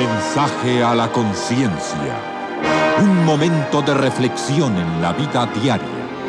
Mensaje a la conciencia. Un momento de reflexión en la vida diaria.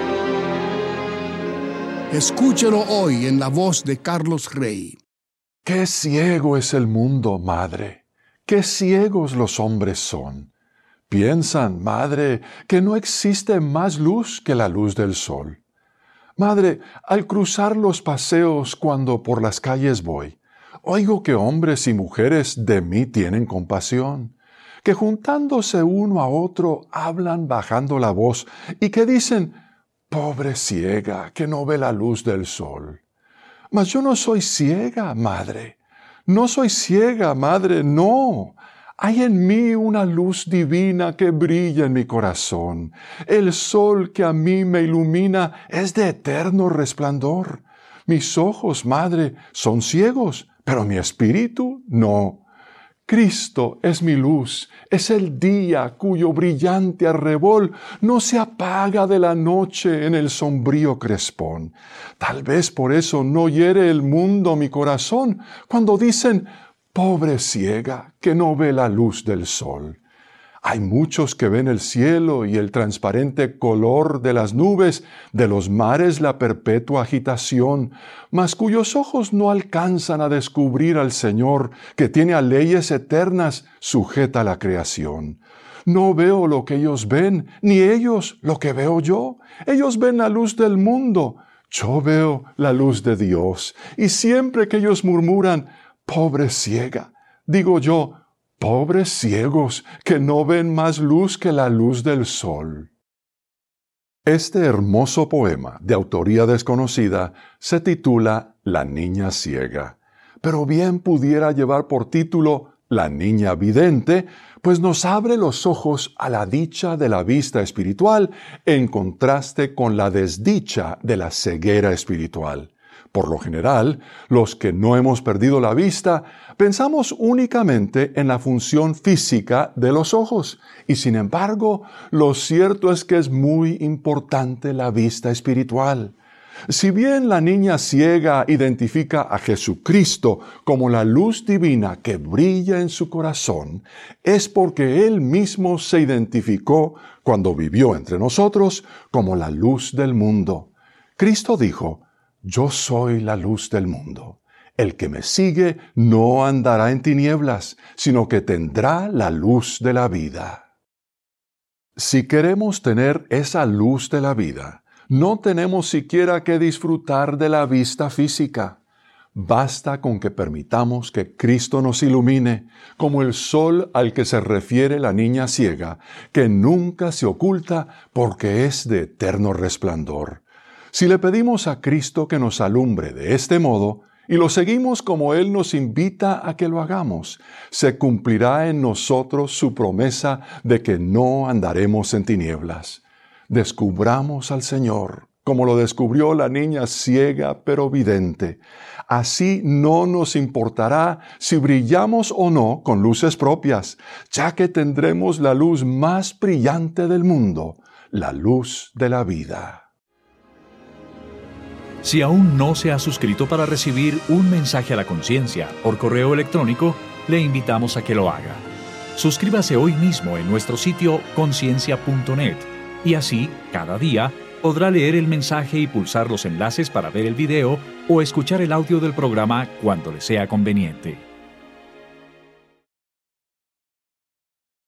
Escúchelo hoy en la voz de Carlos Rey. Qué ciego es el mundo, madre. Qué ciegos los hombres son. Piensan, madre, que no existe más luz que la luz del sol. Madre, al cruzar los paseos cuando por las calles voy, oigo que hombres y mujeres de mí tienen compasión, que juntándose uno a otro hablan bajando la voz y que dicen, pobre ciega que no ve la luz del sol. Mas yo no soy ciega, madre. No soy ciega, madre, no. Hay en mí una luz divina que brilla en mi corazón. El sol que a mí me ilumina es de eterno resplandor. Mis ojos, madre, son ciegos, pero mi espíritu no. Cristo es mi luz, es el día cuyo brillante arrebol no se apaga de la noche en el sombrío crespón. Tal vez por eso no hiere el mundo mi corazón cuando dicen, pobre ciega que no ve la luz del sol. Hay muchos que ven el cielo y el transparente color de las nubes, de los mares la perpetua agitación, mas cuyos ojos no alcanzan a descubrir al Señor, que tiene a leyes eternas sujeta a la creación. No veo lo que ellos ven, ni ellos lo que veo yo. Ellos ven la luz del mundo, yo veo la luz de Dios. Y siempre que ellos murmuran, pobre ciega, digo yo, pobres ciegos que no ven más luz que la luz del sol. Este hermoso poema, de autoría desconocida, se titula La niña ciega, pero bien pudiera llevar por título La niña vidente, pues nos abre los ojos a la dicha de la vista espiritual en contraste con la desdicha de la ceguera espiritual. Por lo general, los que no hemos perdido la vista, pensamos únicamente en la función física de los ojos, y sin embargo, lo cierto es que es muy importante la vista espiritual. Si bien la niña ciega identifica a Jesucristo como la luz divina que brilla en su corazón, es porque Él mismo se identificó cuando vivió entre nosotros como la luz del mundo. Cristo dijo, yo soy la luz del mundo. El que me sigue no andará en tinieblas, sino que tendrá la luz de la vida. Si queremos tener esa luz de la vida, no tenemos siquiera que disfrutar de la vista física. Basta con que permitamos que Cristo nos ilumine, como el sol al que se refiere la niña ciega, que nunca se oculta porque es de eterno resplandor. Si le pedimos a Cristo que nos alumbre de este modo, y lo seguimos como Él nos invita a que lo hagamos, se cumplirá en nosotros su promesa de que no andaremos en tinieblas. Descubramos al Señor, como lo descubrió la niña ciega pero vidente. Así no nos importará si brillamos o no con luces propias, ya que tendremos la luz más brillante del mundo, la luz de la vida. Si aún no se ha suscrito para recibir un mensaje a la conciencia por correo electrónico, le invitamos a que lo haga. Suscríbase hoy mismo en nuestro sitio conciencia.net y así, cada día, podrá leer el mensaje y pulsar los enlaces para ver el video o escuchar el audio del programa cuando le sea conveniente.